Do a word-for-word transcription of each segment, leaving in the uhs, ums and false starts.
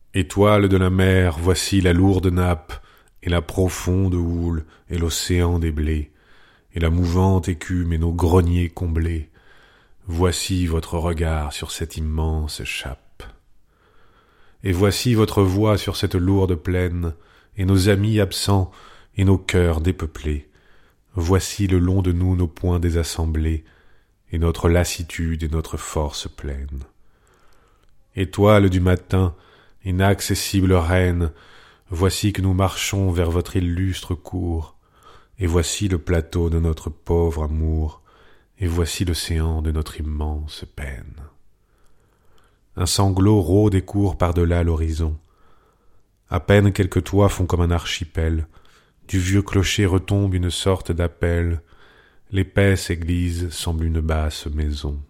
Étoiles de la mer, voici la lourde nappe, et la profonde houle, et l'océan des blés, et la mouvante écume, et nos greniers comblés. Voici votre regard sur cette immense chape. Et voici votre voix sur cette lourde plaine, et nos amis absents, et nos cœurs dépeuplés. Voici le long de nous nos poings désassemblés, et notre lassitude et notre force pleine. Étoiles du matin, inaccessible reine, voici que nous marchons vers votre illustre cour, et voici le plateau de notre pauvre amour, et voici l'océan de notre immense peine. Un sanglot rôde et court par-delà l'horizon. À peine quelques toits font comme un archipel, du vieux clocher retombe une sorte d'appel, l'épaisse église semble une basse maison.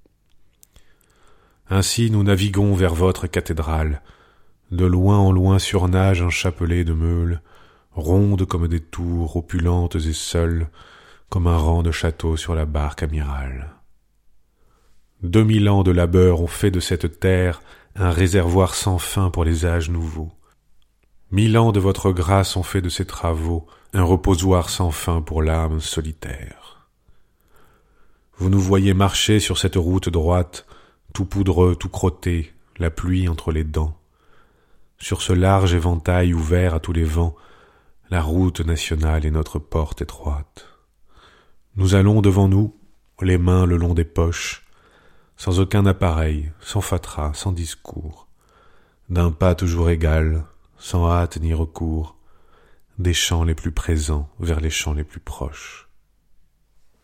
Ainsi nous naviguons vers votre cathédrale, de loin en loin surnage un chapelet de meules, rondes comme des tours, opulentes et seules, comme un rang de châteaux sur la barque amirale. Deux mille ans de labeur ont fait de cette terre un réservoir sans fin pour les âges nouveaux. Mille ans de votre grâce ont fait de ces travaux un reposoir sans fin pour l'âme solitaire. Vous nous voyez marcher sur cette route droite, tout poudreux, tout crotté, la pluie entre les dents. Sur ce large éventail ouvert à tous les vents, la route nationale est notre porte étroite. Nous allons devant nous, les mains le long des poches, sans aucun appareil, sans fatras, sans discours, d'un pas toujours égal, sans hâte ni recours, des champs les plus présents vers les champs les plus proches.